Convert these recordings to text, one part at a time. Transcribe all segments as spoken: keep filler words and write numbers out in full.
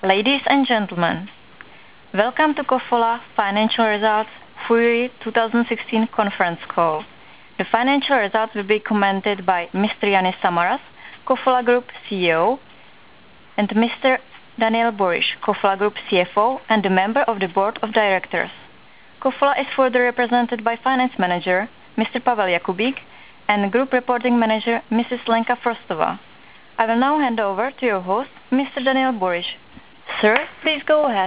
Ladies and gentlemen, welcome to Kofola Financial Results Full Year twenty sixteen conference call. The financial results will be commented by Mister Yanis Samaras, Kofola Group C E O, and Mister Daniel Borish, Kofola Group C F O and a member of the Board of Directors. Kofola is further represented by Finance Manager Mister Pavel Jakubík and Group Reporting Manager Missus Lenka Frostova. I will now hand over to your host, Mister Daniel Borish. Sir, please go ahead.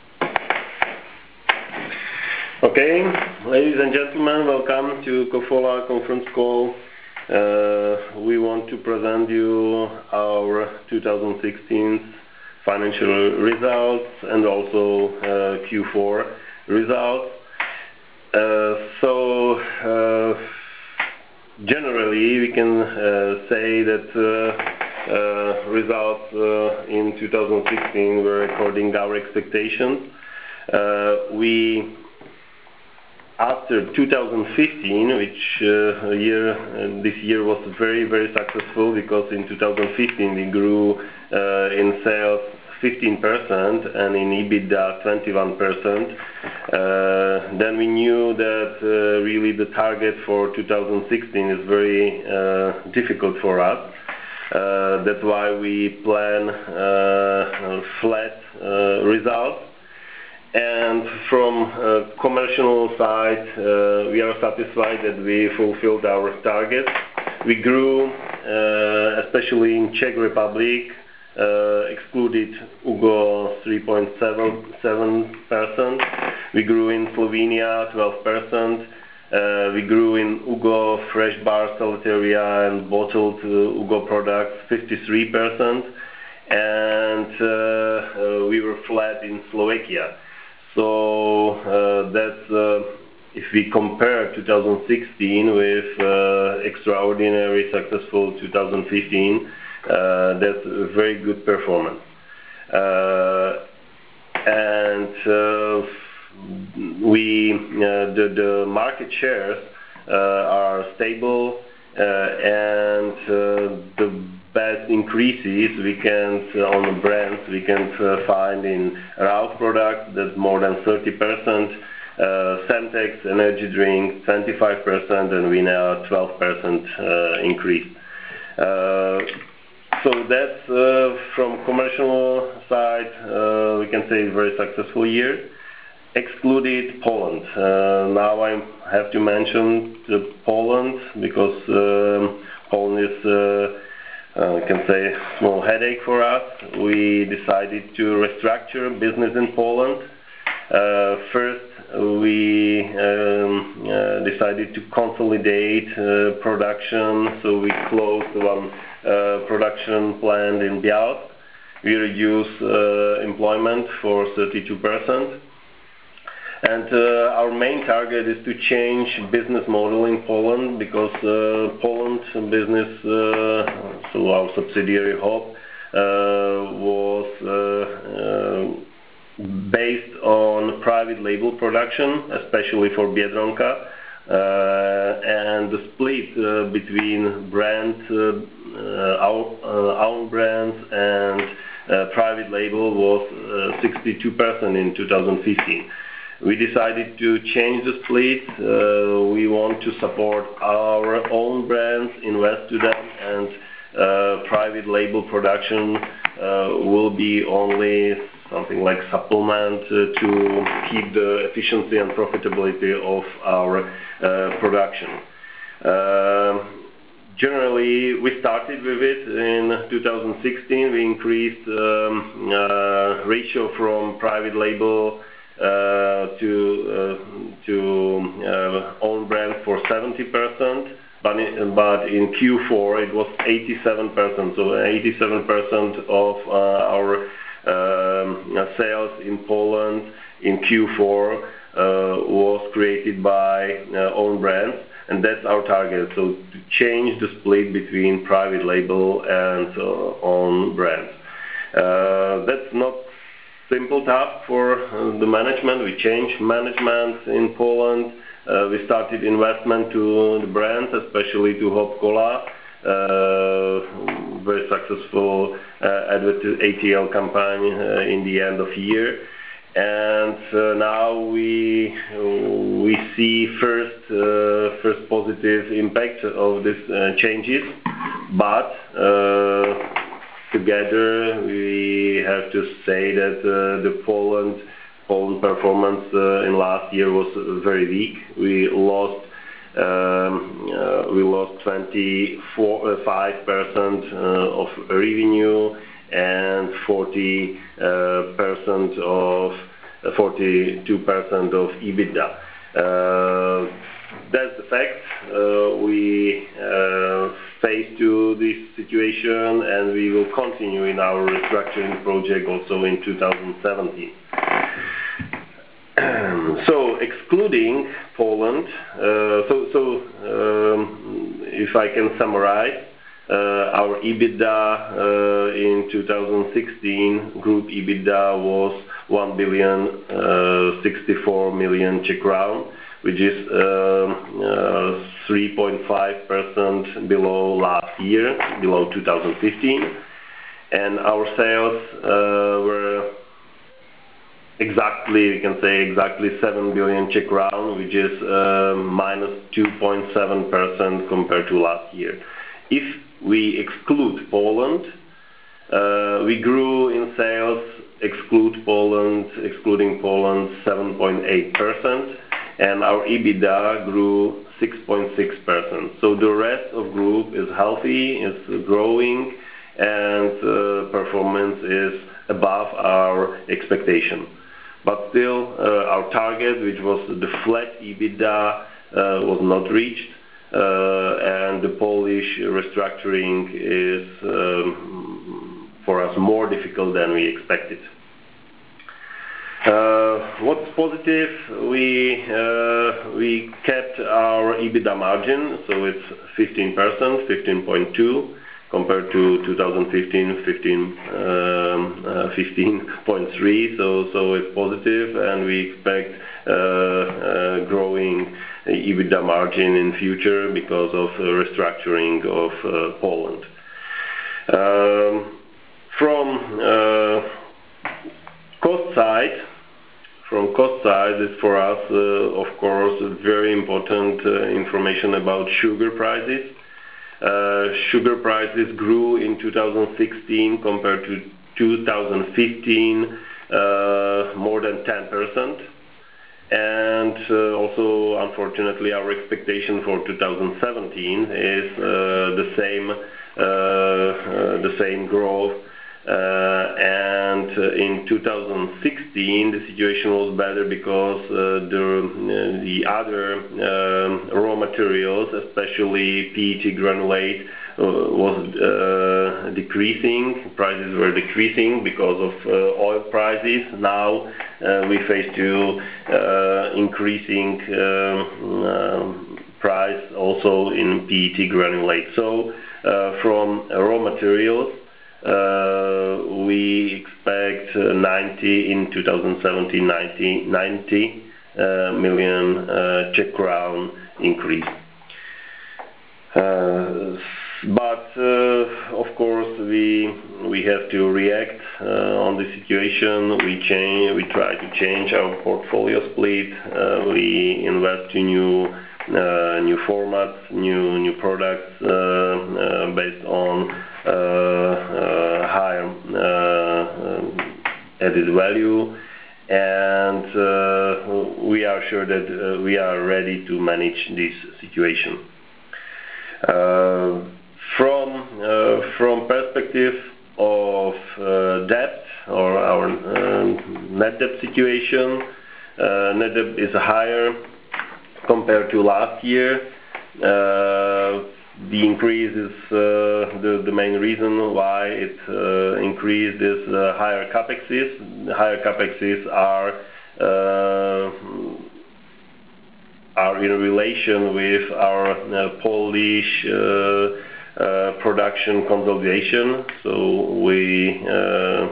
Okay, ladies and gentlemen, welcome to Kofola conference call. Uh, we want to present you our two thousand sixteen financial results and also uh, Q four results. Uh, so, uh, generally, we can uh, say that uh, uh, results uh, in two thousand sixteen were according our expectations. Uh, we After two thousand fifteen, which uh, year uh, this year was very very successful because in two thousand fifteen we grew uh, in sales fifteen percent and in EBITDA twenty-one percent. Uh, then we knew that uh, really the target for two thousand sixteen is very uh, difficult for us. Uh, that's why we plan uh, flat uh, results. And from uh, commercial side, uh, we are satisfied that we fulfilled our target. We grew, uh, especially in Czech Republic, uh, excluded U G O three point seven percent. We grew in Slovenia twelve percent. Uh, we grew in U G O fresh bar, solitaria and bottled uh, U G O products fifty-three percent. And uh, uh, we were flat in Slovakia. So uh, that's uh, if we compare two thousand sixteen with uh, extraordinary successful two thousand fifteen, uh, that's a very good performance. Uh, and uh, we uh, the, the market shares uh, are stable uh, and uh, the best increases we can uh, on the brands we can uh, find in Ralph products, that's more than thirty percent, uh, Semtex energy drink twenty-five percent, and Vinea twelve percent uh, increase. Uh, so that's uh, from commercial side, uh, we can say a very successful year. Excluded Poland. Uh, now I have to mention the Poland because um, Poland is uh, Uh, I can say small headache for us. We decided to restructure business in Poland. Uh, first, we um, uh, decided to consolidate uh, production, so we closed one uh, production plant in Białystok. We reduced uh, employment for thirty-two percent. And uh, our main target is to change business model in Poland because uh, Poland business, uh, so our subsidiary Hop, uh, was uh, uh, based on private label production, especially for Biedronka, uh, and the split uh, between brand, uh, uh, our uh, own brands and uh, private label was uh, sixty-two percent in two thousand fifteen. We decided to change the split. Uh, we want to support our own brands, invest to them, and uh, private label production uh, will be only something like supplement uh, to keep the efficiency and profitability of our uh, production. Uh, Generally, we started with it in two thousand sixteen. We increased um, uh, ratio from private label Uh, to uh, to uh, own brand for seventy percent, but in, but in Q four it was eighty-seven percent. So eighty-seven percent of uh, our um, sales in Poland in Q four uh, was created by uh, own brands, and that's our target. So to change the split between private label and uh, own brands. Uh, that's not simple task for uh, the management. We changed management in Poland. Uh, we started investment to the brands, especially to Hop Cola. Uh, very successful A T L campaign in the end of year. And uh, now we we see first uh, first positive impact of these uh, changes, but uh, together we have to say that uh, the Poland Poland performance uh, in last year was very weak. We lost um, uh, we lost twenty-five percent uh, of revenue and forty percent of forty-two percent of EBITDA. Uh, that's the fact. Uh, we uh, face to this situation, and we will continue in our restructuring project also in two thousand seventeen. So, excluding Poland, uh, so so um, if I can summarize. Uh, our EBITDA uh, in two thousand sixteen, group EBITDA was one billion sixty-four million Czech crown, which is three point five percent below last year, below two thousand fifteen. And our sales uh, were exactly, we can say exactly seven billion Czech crown, which is uh, minus two point seven percent compared to last year. If we exclude Poland, uh, we grew in sales, exclude Poland, excluding Poland, seven point eight percent, and our EBITDA grew six point six percent. So the rest of group is healthy, is growing, and uh, performance is above our expectation. But still, uh, our target, which was the flat EBITDA, uh, was not reached. Uh, and the Polish restructuring is um, for us more difficult than we expected. Uh, what's positive? We uh, we kept our EBITDA margin, so it's fifteen percent, fifteen point two, compared to two thousand fifteen, fifteen, um, uh, fifteen point three. So so it's positive, and we expect uh, uh, growing EBITDA margin in future because of uh, restructuring of uh, Poland. Um, from uh, cost side, from cost side is for us, uh, of course, very important uh, information about sugar prices. Uh, sugar prices grew in two thousand sixteen compared to two thousand fifteen uh, more than ten percent. And uh, also, unfortunately, our expectation for two thousand seventeen is uh, the same, uh, uh, the same growth. Uh, and uh, in two thousand sixteen, the situation was better because uh, the uh, the other uh, raw materials, especially P E T granulate, uh, was uh, decreasing. Prices were decreasing because of uh, oil prices. Now uh, we face to uh, increasing um, um, price also in P E T granulate. So uh, from raw materials, Uh, we expect uh, ninety in two thousand seventeen, ninety, ninety uh, million uh, Czech crown increase. Uh, but uh, of course we we have to react uh, on the situation. We change, we try to change our portfolio split. Uh, we invest in new uh, new formats, new new products uh, uh, based on Uh, uh, higher uh, added value, and uh, we are sure that uh, we are ready to manage this situation. Uh, from uh, from perspective of uh, debt or our uh, net debt situation, uh, net debt is higher compared to last year. Uh, The increase is uh, the, the main reason why it uh, increased is uh, higher capexes. Higher capexes are uh, are in relation with our uh, Polish uh, uh, production consolidation. So we uh,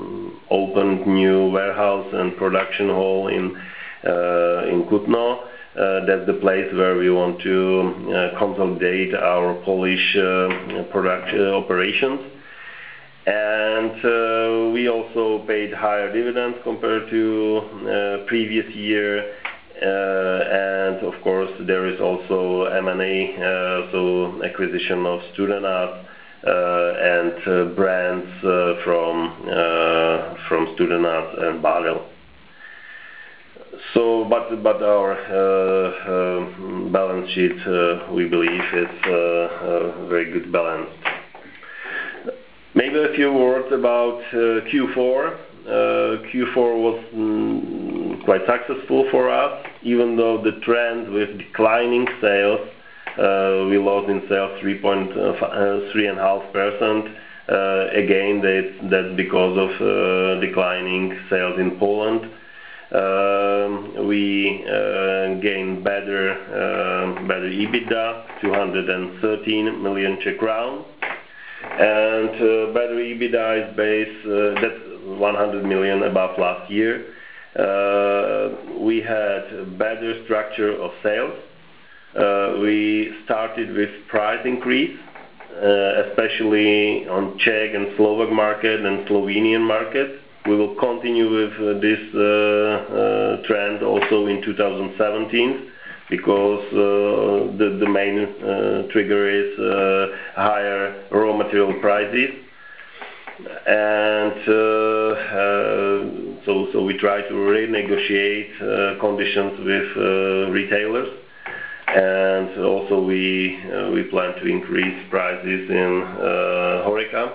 opened new warehouse and production hall in uh, in Kutno. Uh, that's the place where we want to uh, consolidate our Polish uh, production operations. And uh, we also paid higher dividends compared to uh, previous year. Uh, and of course, there is also M and A, uh, so acquisition of Studenac uh, and uh, brands uh, from uh, from Studenac and Badel. So, but but our uh, uh, balance sheet, uh, we believe, is uh, uh, very good balanced. Maybe a few words about uh, Q four. Uh, Q four was mm, quite successful for us, even though the trend with declining sales, uh, we lost in sales three point three and a half percent. Uh, again, that, that's because of uh, declining sales in Poland. Uh, we uh, gained better, uh, better EBITDA, two hundred thirteen million Czech crown. And uh, better EBITDA is based, uh, that's one hundred million above last year. Uh, we had better structure of sales. Uh, we started with price increase, uh, especially on Czech and Slovak market and Slovenian market. We will continue with uh, this uh, uh, trend also in two thousand seventeen. Because uh, the, the main uh, trigger is uh, higher raw material prices, and uh, uh, so so we try to renegotiate uh, conditions with uh, retailers, and also we uh, we plan to increase prices in uh, HoReCa.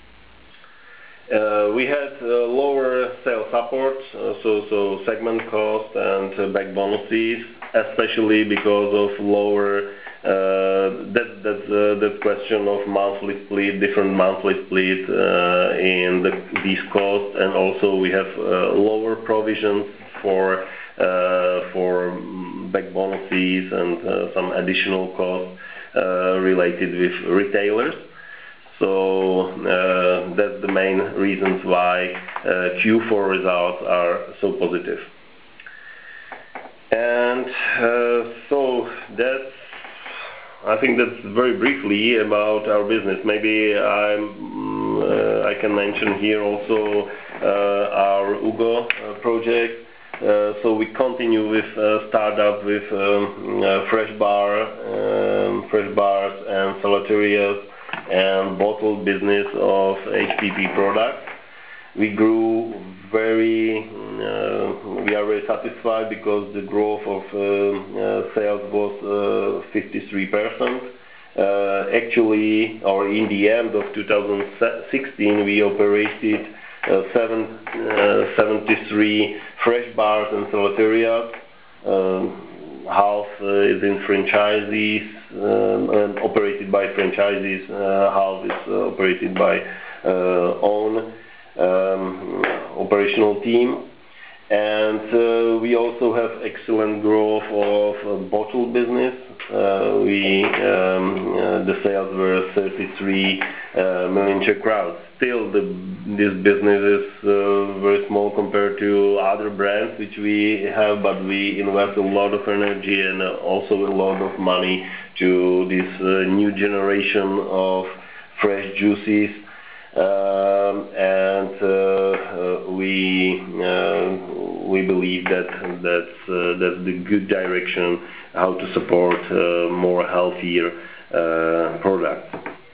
Uh, we had uh, lower sales support, uh, so so segment cost and uh, back bonuses, especially because of lower uh, that that's uh, the question of monthly split, different monthly split uh, in the, these costs, and also we have uh, lower provisions for uh, for back bonuses and uh, some additional costs uh, related with retailers. So uh, that's the main reasons why uh, Q four results are so positive. And uh, so that's, I think that's very briefly about our business. Maybe I'm, uh, I can mention here also uh, our UGO uh, project. Uh, so we continue with uh, startup with um, uh, fresh bar, um, fresh bars and salaterias, and bottled business of H P P products. We grew very, uh, we are very satisfied because the growth of uh, uh, sales was uh, fifty-three percent. Uh, actually, or in the end of two thousand sixteen, we operated uh, seven, uh, seventy-three fresh bars and salaterias. Um, half uh, is in franchisees um, and operated by franchisees, uh, half is uh, operated by uh, own um, operational team. And uh, we also have excellent growth of uh, bottle business. Uh, we um, uh, the sales were thirty-three uh, million Czech crowns. Still, the, this business is uh, very small compared to other brands which we have, but we invest a lot of energy and uh, also a lot of money to this uh, new generation of fresh juices. Um, and uh, uh, we uh, we believe that that's uh, that's the good direction how to support uh, more healthier uh, products.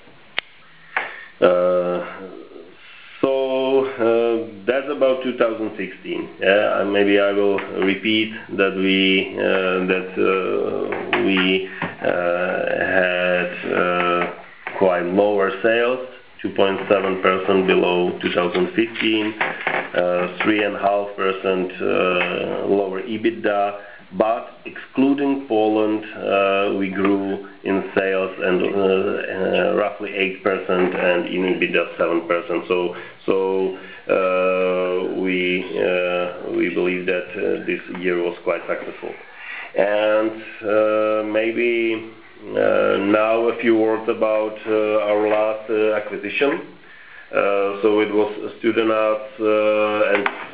Uh, so uh, that's about two thousand sixteen. Yeah, and maybe I will repeat that we uh, that uh, we uh, had uh, quite lower sales. two point seven percent below two thousand fifteen, uh, three point five percent uh, lower EBITDA, but excluding Poland, uh, we grew in sales and uh, uh, roughly eight percent and in EBITDA seven percent. So, so uh, we uh, we believe that uh, this year was quite successful. And uh, maybe Uh, now a few words about uh, our last uh, acquisition. Uh, so it was Studenac uh, and uh,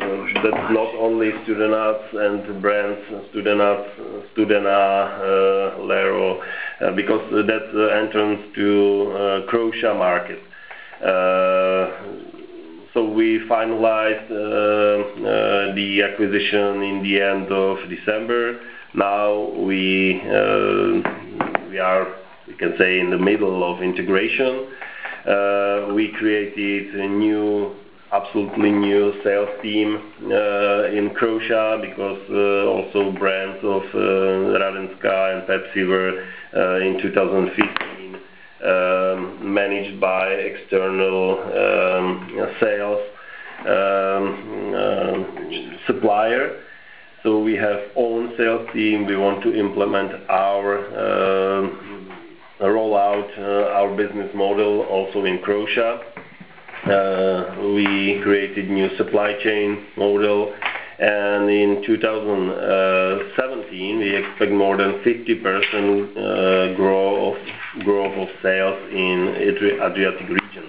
that's not only Studenac and brands Studenac, Studena, uh, Lero, uh, because that's the entrance to uh, Croatia market. Uh, so we finalized uh, uh, the acquisition in the end of December. Now we uh, we are, we can say, in the middle of integration. Uh, we created a new, absolutely new sales team uh, in Croatia, because uh, also brands of uh, Radenska and Pepsi were uh, in two thousand fifteen um, managed by external um, sales um, uh, supplier. So we have own sales team. We want to implement our uh, roll out uh, our business model also in Croatia. Uh, we created new supply chain model, and in two thousand seventeen we expect more than fifty percent uh, growth growth of sales in Adriatic region.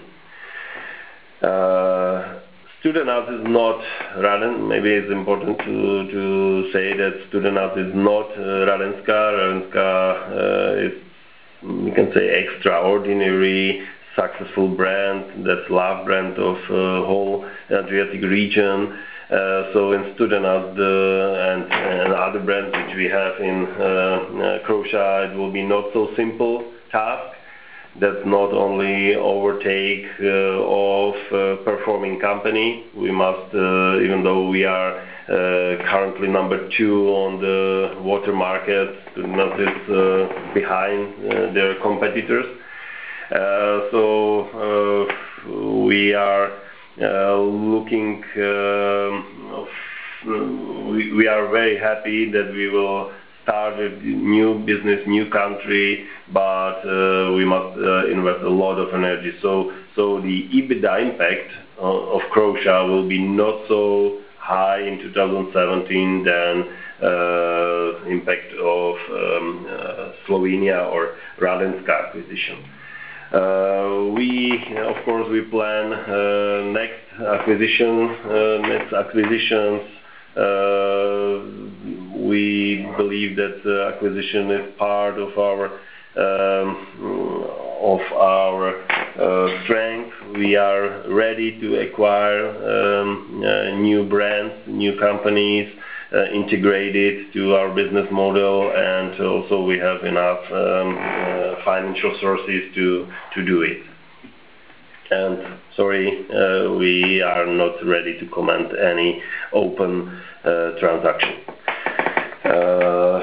Uh, Studenac is not Raden. Maybe it's important to to say that Studenac is not uh, Radenska. Radenska uh, is, we can say, extraordinary successful brand, that's love brand of uh, whole Adriatic region. Uh, so in Studenac the, and, and other brands which we have in uh, uh, Croatia, it will be not so simple task. That's not only overtake uh, of uh, performing company. We must, uh, even though we are uh, currently number two on the water market, Studenac is uh, behind uh, their competitors. Uh, so uh, we are uh, looking, uh, we, we are very happy that we will start a new business, new country, but uh, we must uh, invest a lot of energy. So, so the EBITDA impact uh, of Croatia will be not so high in two thousand seventeen than uh, impact of um, uh, Slovenia or Radenska acquisition. Uh, we, of course, we plan uh, next acquisition, uh, next acquisitions. Uh, we believe that uh, acquisition is part of our um, of our uh, strength. We are ready to acquire um, uh, new brands, new companies, uh, integrated to our business model, and also we have enough um, uh, financial sources to to do it. And sorry, uh, we are not ready to comment any open uh, transaction. Uh,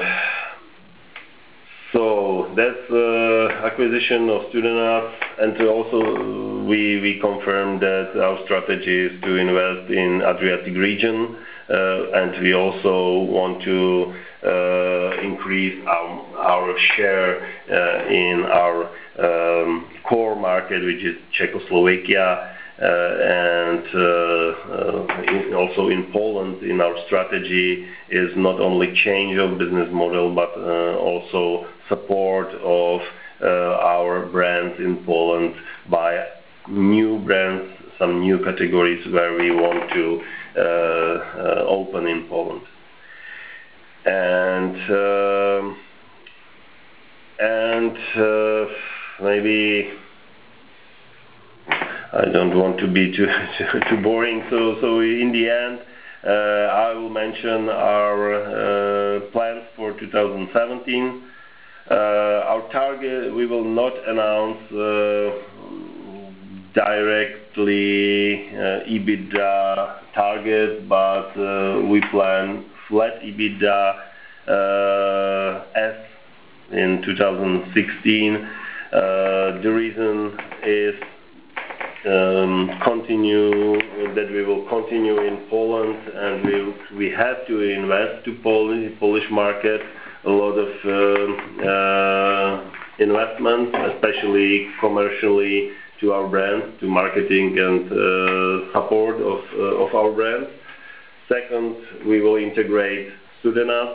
so that's uh, acquisition of Studenac, and also we we confirm that our strategy is to invest in Adriatic region, uh, and we also want to uh, increase our our share uh, in our um, core market, which is Czechoslovakia. Uh, and uh, uh, in, also in Poland, in our strategy is not only change of business model, but uh, also support of uh, our brands in Poland by new brands, some new categories where we want to uh, uh, open in Poland. And uh, and uh, maybe I don't want to be too too, too boring. So so in the end, uh, I will mention our uh, plans for two thousand seventeen. Uh, our target, we will not announce uh, directly uh, EBITDA target, but uh, we plan flat EBITDA uh, as in two thousand sixteen. Uh, the reason is Um, continue that we will continue in Poland, and we we have to invest to Polish Polish market a lot of uh, uh, investment, especially commercially, to our brands, to marketing and uh, support of uh, of our brands. Second, we will integrate Studenac,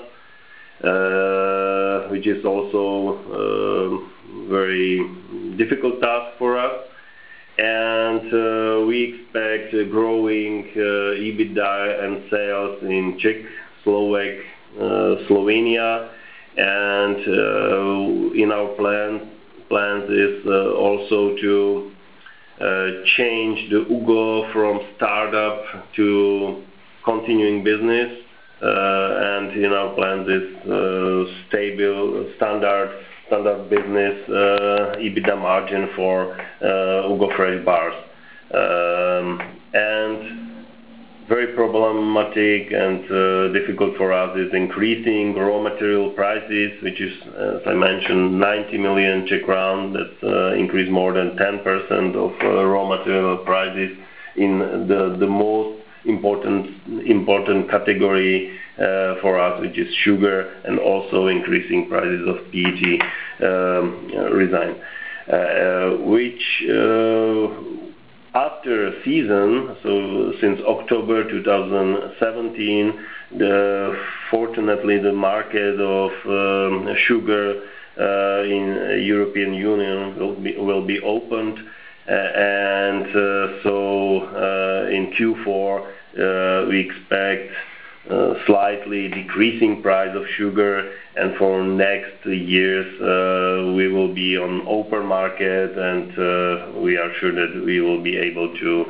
uh, which is also uh, very difficult task for us. and uh, we expect uh, growing uh, EBITDA and sales in Czech, Slovak, uh, Slovenia, and uh, in our plan plans is uh, also to uh, change the U G O from startup to continuing business, uh, and in our plans is uh, stable standard standard business uh, EBITDA margin for uh, U G O Fresh bars. Um, and very problematic and uh, difficult for us is increasing raw material prices, which is, as I mentioned, ninety million Czech crown. That's uh, increased more than ten percent of uh, raw material prices in the the most important important category uh, for us, which is sugar, and also increasing prices of P E T um, resin, uh, which uh, after season, so since October two thousand seventeen, the, fortunately the market of um, sugar uh, in European Union will be, will be opened, uh, and uh, so uh, in Q four uh, we expect uh, slightly decreasing price of sugar, and for next years uh, we will be on open market, and uh, we are sure that we will be able to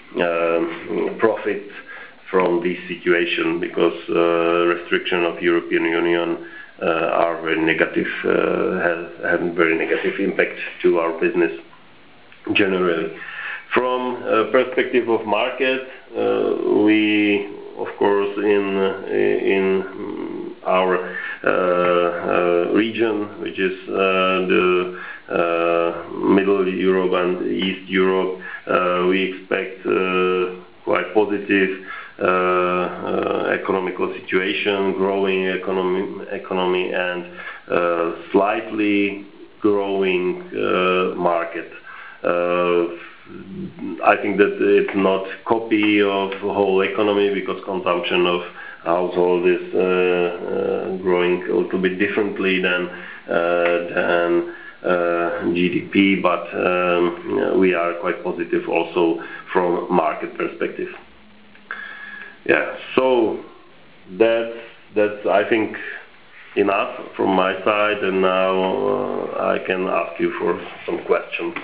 uh, profit from this situation, because uh, restriction of European Union uh, are very negative, uh, have, have very negative impact to our business generally. From uh, perspective of market, uh, we of course in in our uh, uh, region, which is uh, the uh, Middle Europe and East Europe, uh, we expect uh, quite positive uh, uh, economical situation, growing economy, economy, and uh, slightly growing uh, market. Uh, I think that it's not copy of the whole economy, because consumption of household is uh, uh, growing a little bit differently than uh, than uh, G D P, but um, we are quite positive also from market perspective. Yeah, so that's that's I think enough from my side, and now uh, I can ask you for some questions.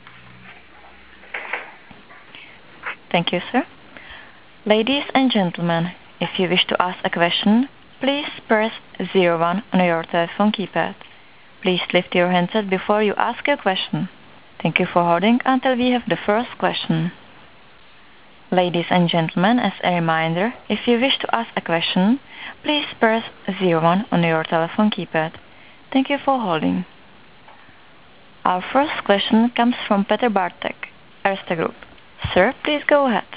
Thank you, sir. Ladies and gentlemen, if you wish to ask a question, please press zero one on your telephone keypad. Please lift your handset before you ask your question. Thank you for holding until we have the first question. Ladies and gentlemen, as a reminder, if you wish to ask a question, please press zero one on your telephone keypad. Thank you for holding. Our first question comes from Petr Bartek, Erste Group. Sir, please go ahead.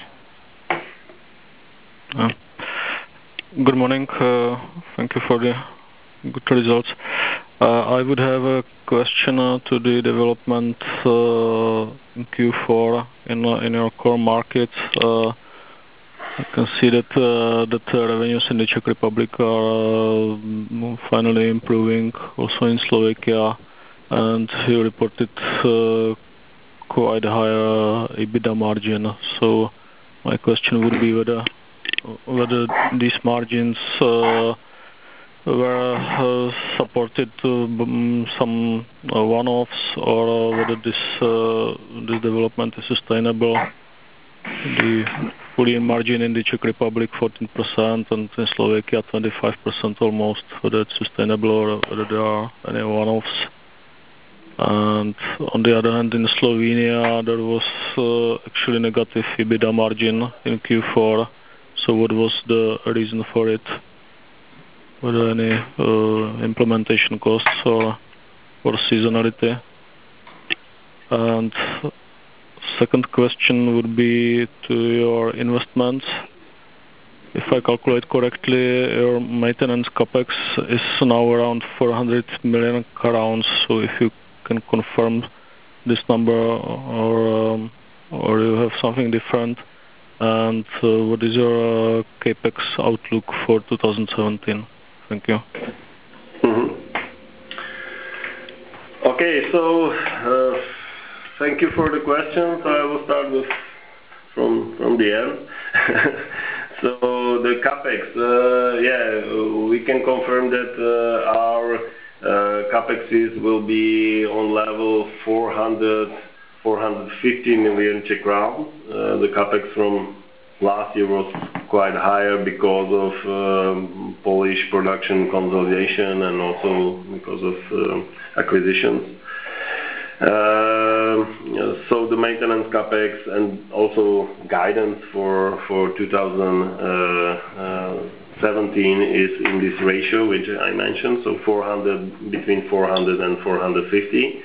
Uh, good morning. Uh, thank you for the good results. Uh, I would have a question uh, to the development uh, in Q four in uh, in your core markets. Uh, I can see that uh, that uh, revenues in the Czech Republic are uh, finally improving, also in Slovakia, and you reported uh, quite high uh, EBITDA margin. So my question would be whether whether these margins uh, were uh, supported to um, some uh, one-offs, or uh, whether this uh, this development is sustainable. The full year margin in the Czech Republic fourteen percent, and in Slovakia twenty-five percent almost. Whether it's sustainable or whether there are any one-offs. And on the other hand, in Slovenia there was uh, actually negative EBITDA margin in Q four. So what was the reason for it? Were there any uh, implementation costs or or seasonality? And second question would be to your investments. If I calculate correctly, your maintenance capex is now around four hundred million crowns. So if you can confirm this number, or um, or you have something different, and uh, what is your uh, capex outlook for two thousand seventeen? Thank you. Mm-hmm. Okay, so uh, thank you for the question. So I will start with from from the end. So the capex, uh, yeah, we can confirm that uh, our uh, capexes will be on level four hundred, four hundred fifty million Czech crown. Uh, the capex from last year was quite higher because of um, Polish production consolidation and also because of uh, acquisitions. Uh, so the maintenance capex and also guidance for for two thousand seventeen is in this ratio which I mentioned, so four hundred, between four hundred and four hundred fifty.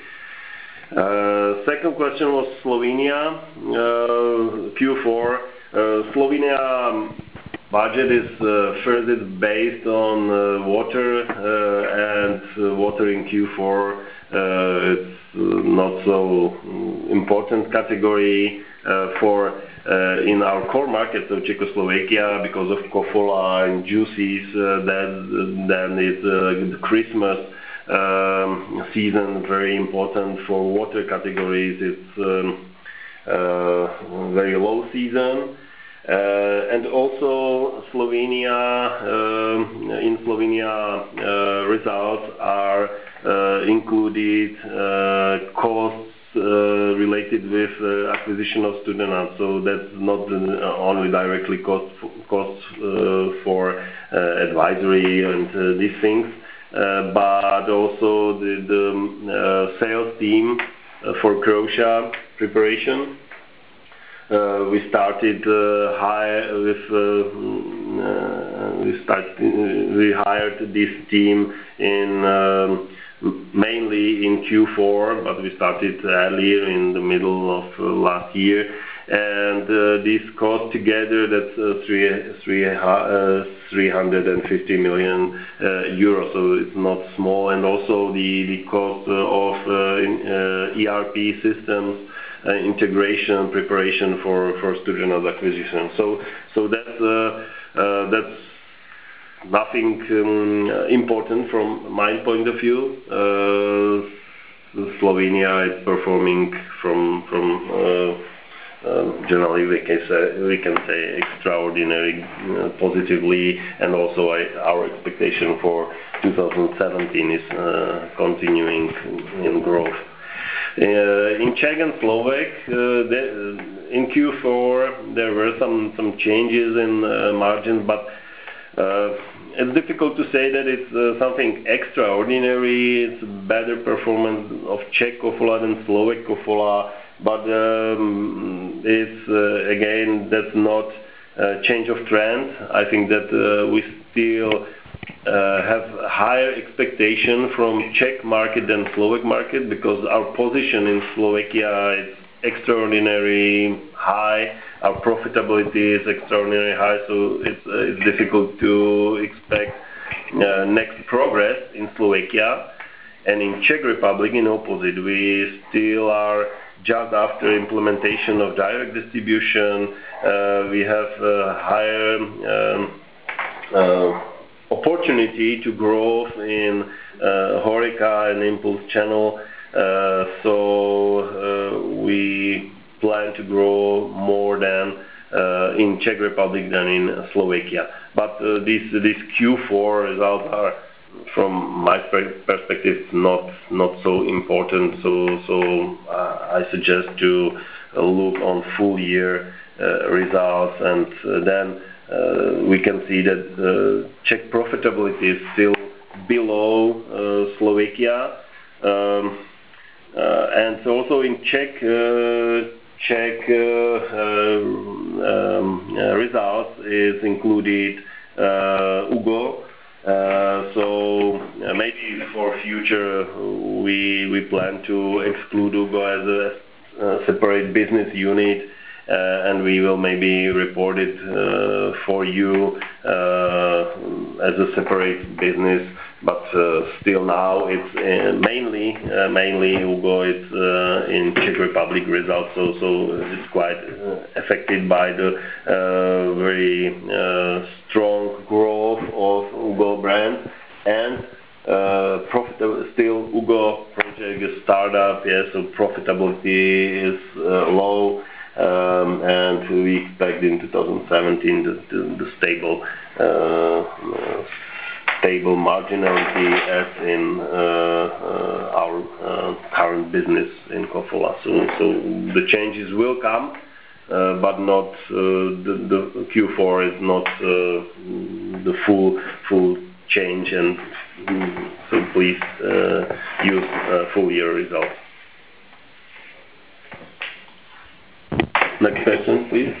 Uh, second question was Slovenia, uh, Q four. Uh, Slovenia budget is uh, further based on uh, water uh, and uh, water in Q four. Uh, it's uh, not so important category uh, for uh, in our core markets of Czechoslovakia because of Kofola and juices. Uh, that then it's uh, the Christmas um, season, very important for water categories. It's um, uh, very low season. Uh, and also Slovenia, uh, in Slovenia uh, results are uh, included uh, costs uh, related with uh, acquisition of Studenac. So that's not uh, only directly cost costs uh, for uh, advisory and uh, these things, uh, but also the, the uh, sales team uh, for Croatia preparation. Uh, we started uh, high with uh, uh, we start uh, we hired this team in um, mainly in Q four, but we started earlier in the middle of uh, last year, and uh, this cost together that's uh, three three uh, three hundred fifty million uh, euros. So it's not small, and also the the cost uh, of uh, in, uh, E R P systems. Uh, integration, preparation for for Studenac acquisition. So so that's uh, uh, that's nothing um, important from my point of view. Uh, Slovenia is performing from from uh, uh, generally we can say we can say extraordinary uh, positively, and also I, our expectation for two thousand seventeen is uh, continuing in growth. Uh, in Czech and Slovak, uh, the, in Q four there were some, some changes in uh, margins, but uh, it's difficult to say that it's uh, something extraordinary. It's better performance of Czech Kofola than Slovak Kofola, but um, it's uh, again that's not a change of trend. I think that uh, we still Uh, have higher expectation from Czech market than Slovak market, because our position in Slovakia is extraordinarily high, our profitability is extraordinarily high, so it's, uh, it's difficult to expect uh, next progress in Slovakia. And in Czech Republic, in opposite, we still are just after implementation of direct distribution. Uh, we have uh, higher um, uh, opportunity to grow in uh, HoReCa and Impulse channel, uh, so uh, we plan to grow more than uh, in Czech Republic than in Slovakia. But uh, this this Q four results are, from my perspective, not not so important. So so uh, I suggest to uh, look on full year uh, results, and uh, then. Uh, we can see that uh, Czech profitability is still below uh, Slovakia, um, uh, and also in Czech uh, Czech uh, um, uh, results is included uh, Ugo. Uh, so uh, maybe for future we we plan to exclude Ugo as a uh, separate business unit. Uh, and we will maybe report it uh, for you uh, as a separate business, but uh, still now it's uh, mainly uh, mainly Ugo it's uh, in Czech Republic results, so so it's quite uh, affected by the uh, very uh, strong growth of Ugo brand, and uh, profitable still Ugo project is startup. Yeah, so profitability is uh, low, um, and we expect in two thousand seventeen the, the, the stable uh, uh, stable marginality as in uh, uh, our uh, current business in Kofola. So, so the changes will come, uh, but not uh, the, the Q four is not uh, the full full change, and so please uh, use uh, full year results. Next question, please.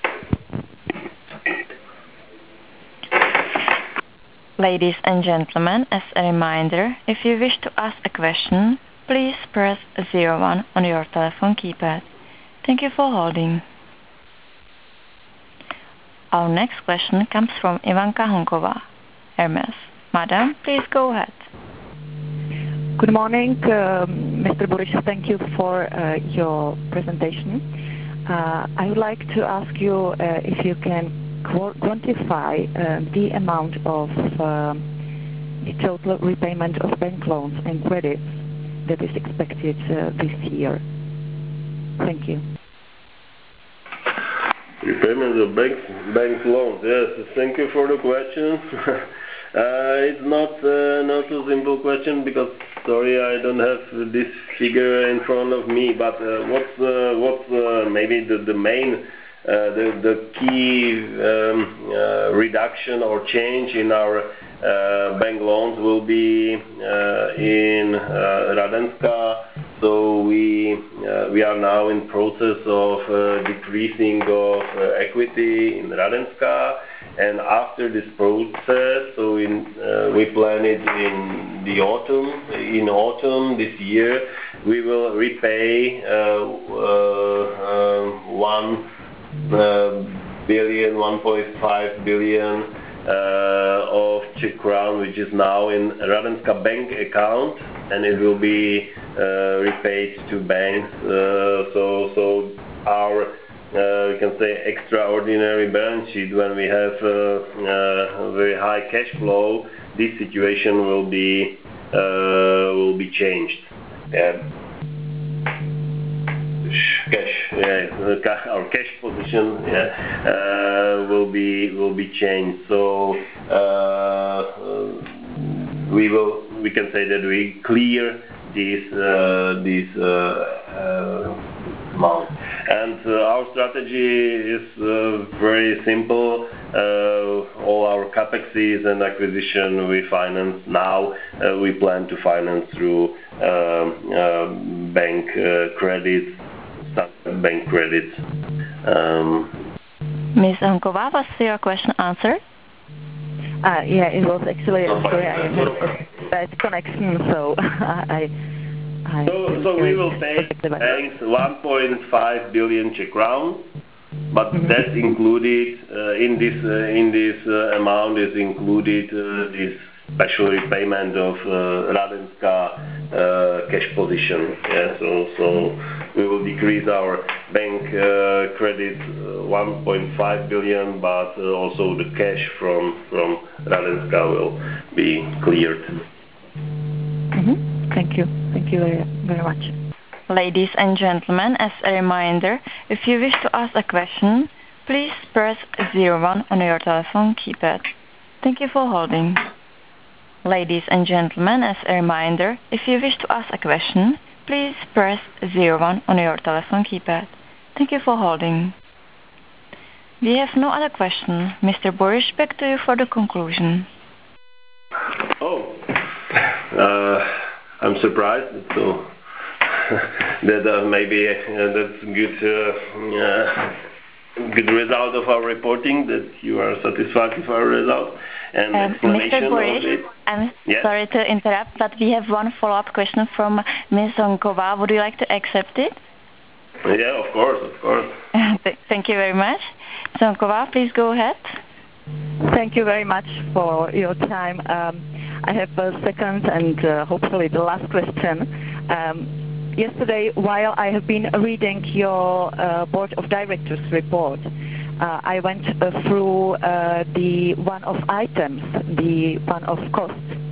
Ladies and gentlemen, as a reminder, if you wish to ask a question, please press zero one on your telephone keypad. Thank you for holding. Our next question comes from Ivanka Honková, Hermes. Madam, please go ahead. Good morning, um, Mister Buriš. Thank you for uh, your presentation. Uh, I would like to ask you uh, if you can quantify uh, the amount of uh, the total repayment of bank loans and credits that is expected uh, this year. Thank you. Repayment of bank bank loans. Yes, thank you for the question. uh, it's not uh, not a simple question because sorry I don't have this figure in front of me. But uh, what's uh, what's uh, maybe the the main Uh, the, the key um, uh, reduction or change in our uh, bank loans will be uh, in uh, Radenska. So we uh, we are now in process of uh, decreasing of uh, equity in Radenska, and after this process, so in uh, we plan it in the autumn. In autumn this year, we will repay uh, uh, uh, one. Uh, billion, one point five billion uh, of Czech crown, which is now in Radenska bank account, and it will be uh, repaid to banks. Uh, so, so our uh, we can say extraordinary balance sheet, when we have uh, uh, very high cash flow, this situation will be uh, will be changed. Yeah. Cash, yeah, our cash position, yeah, uh, will be will be changed. So uh, we will we can say that we clear this uh, this uh, uh, amount. And uh, our strategy is uh, very simple. Uh, all our capexes and acquisition we finance now. Uh, we plan to finance through uh, uh, bank uh, credits. Bank credits. Um, Miz Honková, was your question answered? Uh, yeah, it was actually, sorry, I had a bad connection, so I... I so so we will pay banks one point five billion Czech crown, but mm-hmm. that's included, uh, in this uh, in this uh, amount is included uh, this special repayment of uh, Radenska uh, cash position. Yeah, so so we will decrease our bank uh, credit uh, one point five billion, but uh, also the cash from from Radenska will be cleared. Mm-hmm. Thank you. Thank you very, very much. Ladies and gentlemen, as a reminder, if you wish to ask a question, please press zero one on your telephone keypad. Thank you for holding. Ladies and gentlemen, as a reminder, if you wish to ask a question, please press zero one on your telephone keypad. Thank you for holding. We have no other question. Mister Buriš, back to you for the conclusion. Oh, uh, I'm surprised. So that uh, maybe uh, that's good. Uh, uh, good result of our reporting. That you are satisfied with our result. And um, explanation Mister Buriš, of it. I'm yes? sorry to interrupt, but we have one follow-up question from Miz Honková. Would you like to accept it? Yeah, of course, of course. Thank you very much. Miz Honková, please go ahead. Thank you very much for your time. Um, I have a second and uh, hopefully the last question. Um, yesterday, while I have been reading your uh, Board of Directors report, Uh, I went uh, through uh, the one-off items, the one-off costs,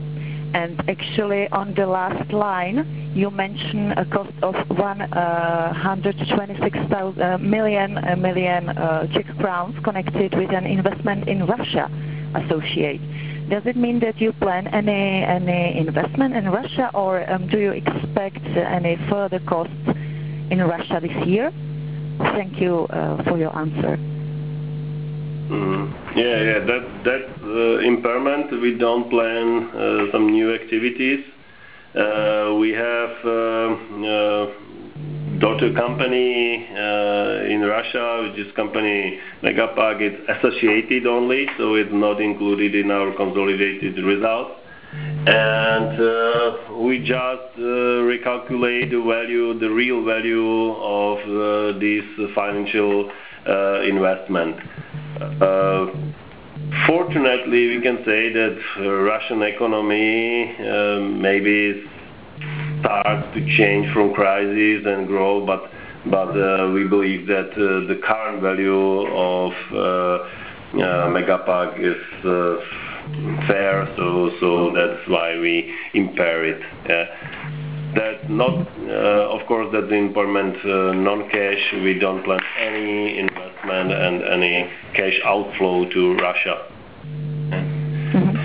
And actually, on the last line, you mentioned a cost of one hundred twenty-six million uh, million uh, Czech crowns connected with an investment in Russia associate. Does it mean that you plan any any investment in Russia, or um, do you expect any further costs in Russia this year? Thank you uh, for your answer. Mm. Yeah, yeah, that that uh, impairment, we don't plan uh, some new activities. Uh, we have uh, uh, daughter company uh, in Russia, which is company Megapack. It's associated only, so it's not included in our consolidated results. And uh, we just uh, recalculate the value, the real value of uh, this financial uh, investment. Uh, fortunately, we can say that uh, Russian economy uh, maybe starts to change from crisis and grow, but but uh, we believe that uh, the current value of uh, uh, Megapack is uh, fair, so so that's why we impair it. Yeah. That not, uh, of course, that the impairment uh, non-cash. We don't plan any investment and any cash outflow to Russia. Mm-hmm.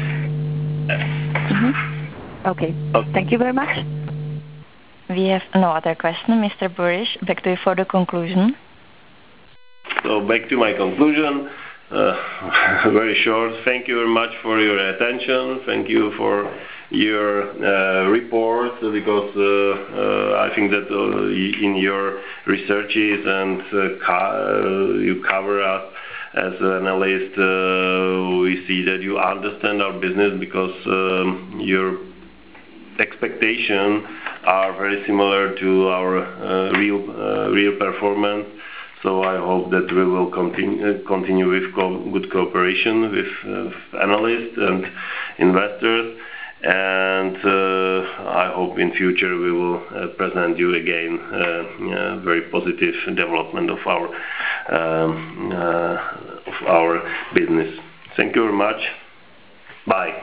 Mm-hmm. Okay. okay. Thank you very much. We have no other question, Mister Burish. Back to you for the conclusion. So back to my conclusion. Uh, very short. Thank you very much for your attention. Thank you for your uh, report, because uh, uh, I think that uh, in your researches and uh, co you cover us as an analyst, uh, we see that you understand our business, because um, your expectations are very similar to our uh, real uh, real performance. So I hope that we will continue continue with co good cooperation with uh, analysts and investors, and uh, I hope in future we will uh, present you again uh, uh, very positive development of our um, uh, of our business. Thank you very much. Bye.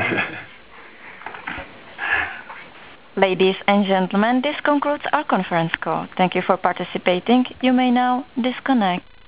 Ladies and gentlemen, this concludes our conference call. Thank you for participating. You may now disconnect.